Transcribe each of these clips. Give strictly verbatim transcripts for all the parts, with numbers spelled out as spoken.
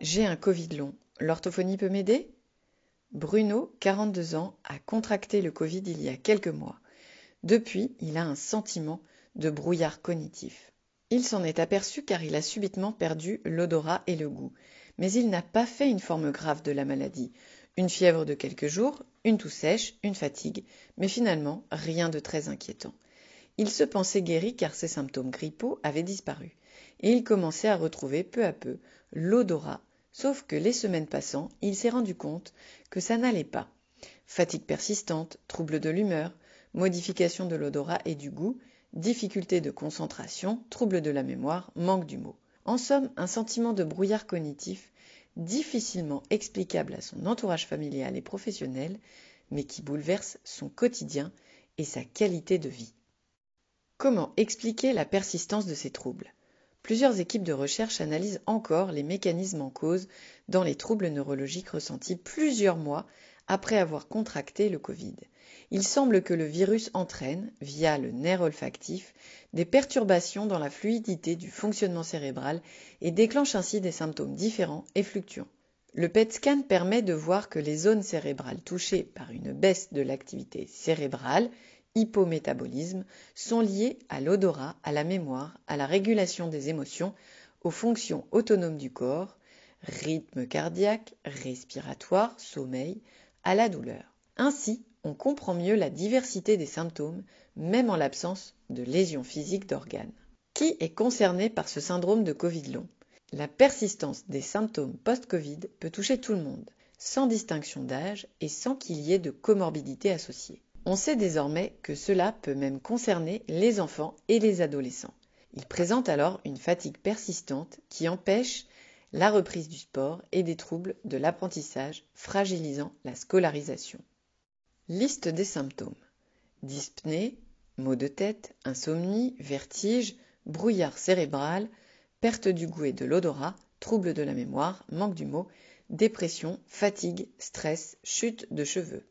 J'ai un Covid long. L'orthophonie peut m'aider? Bruno, quarante-deux ans, a contracté le Covid il y a quelques mois. Depuis, il a un sentiment de brouillard cognitif. Il s'en est aperçu car il a subitement perdu l'odorat et le goût. Mais il n'a pas fait une forme grave de la maladie. Une fièvre de quelques jours, une toux sèche, une fatigue, mais finalement rien de très inquiétant. Il se pensait guéri car ses symptômes grippaux avaient disparu. Et il commençait à retrouver peu à peu l'odorat. Sauf que les semaines passant, il s'est rendu compte que ça n'allait pas. Fatigue persistante, troubles de l'humeur, modification de l'odorat et du goût, difficultés de concentration, troubles de la mémoire, manque du mot. En somme, un sentiment de brouillard cognitif difficilement explicable à son entourage familial et professionnel, mais qui bouleverse son quotidien et sa qualité de vie. Comment expliquer la persistance de ces troubles ? Plusieurs équipes de recherche analysent encore les mécanismes en cause dans les troubles neurologiques ressentis plusieurs mois après avoir contracté le Covid. Il semble que le virus entraîne, via le nerf olfactif, des perturbations dans la fluidité du fonctionnement cérébral et déclenche ainsi des symptômes différents et fluctuants. Le P E T scan permet de voir que les zones cérébrales touchées par une baisse de l'activité cérébrale, hypométabolisme, sont liées à l'odorat, à la mémoire, à la régulation des émotions, aux fonctions autonomes du corps, rythme cardiaque, respiratoire, sommeil, à la douleur. Ainsi, on comprend mieux la diversité des symptômes, même en l'absence de lésions physiques d'organes. Qui est concerné par ce syndrome de Covid long ? La persistance des symptômes post-Covid peut toucher tout le monde, sans distinction d'âge et sans qu'il y ait de comorbidité associée. On sait désormais que cela peut même concerner les enfants et les adolescents. Ils présentent alors une fatigue persistante qui empêche la reprise du sport et des troubles de l'apprentissage, fragilisant la scolarisation. Liste des symptômes. Dyspnée, maux de tête, insomnie, vertige, brouillard cérébral, perte du goût et de l'odorat, troubles de la mémoire, manque du mot, dépression, fatigue, stress, chute de cheveux.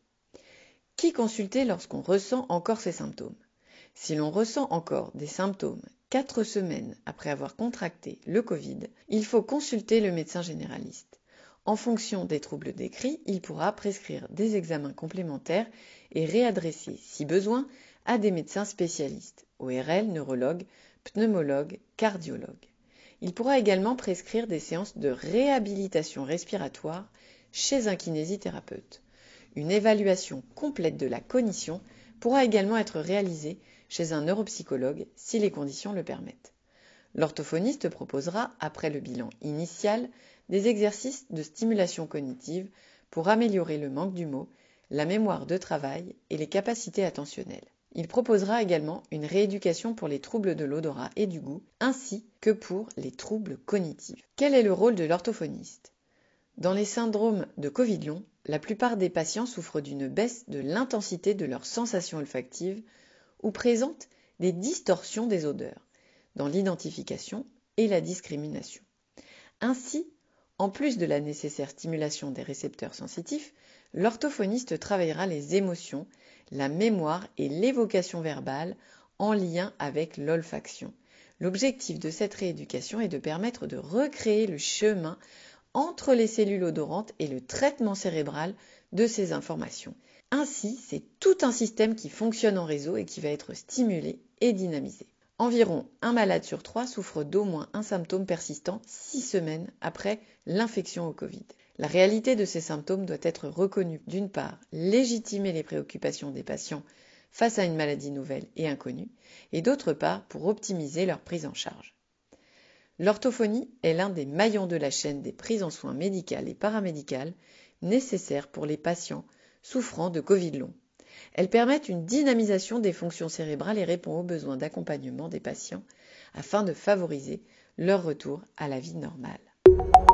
Qui consulter lorsqu'on ressent encore ces symptômes ? Si l'on ressent encore des symptômes quatre semaines après avoir contracté le Covid, il faut consulter le médecin généraliste. En fonction des troubles décrits, il pourra prescrire des examens complémentaires et réadresser, si besoin, à des médecins spécialistes, O R L, neurologues, pneumologues, cardiologues. Il pourra également prescrire des séances de réhabilitation respiratoire chez un kinésithérapeute. Une évaluation complète de la cognition pourra également être réalisée chez un neuropsychologue si les conditions le permettent. L'orthophoniste proposera, après le bilan initial, des exercices de stimulation cognitive pour améliorer le manque du mot, la mémoire de travail et les capacités attentionnelles. Il proposera également une rééducation pour les troubles de l'odorat et du goût, ainsi que pour les troubles cognitifs. Quel est le rôle de l'orthophoniste ? Dans les syndromes de Covid long, la plupart des patients souffrent d'une baisse de l'intensité de leurs sensations olfactives ou présentent des distorsions des odeurs, dans l'identification et la discrimination. Ainsi, en plus de la nécessaire stimulation des récepteurs sensitifs, l'orthophoniste travaillera les émotions, la mémoire et l'évocation verbale en lien avec l'olfaction. L'objectif de cette rééducation est de permettre de recréer le chemin entre les cellules odorantes et le traitement cérébral de ces informations. Ainsi, c'est tout un système qui fonctionne en réseau et qui va être stimulé et dynamisé. Environ un malade sur trois souffre d'au moins un symptôme persistant six semaines après l'infection au Covid. La réalité de ces symptômes doit être reconnue, d'une part, légitimer les préoccupations des patients face à une maladie nouvelle et inconnue, et d'autre part, pour optimiser leur prise en charge. L'orthophonie est l'un des maillons de la chaîne des prises en soins médicales et paramédicales nécessaires pour les patients souffrant de Covid long. Elle permet une dynamisation des fonctions cérébrales et répond aux besoins d'accompagnement des patients afin de favoriser leur retour à la vie normale.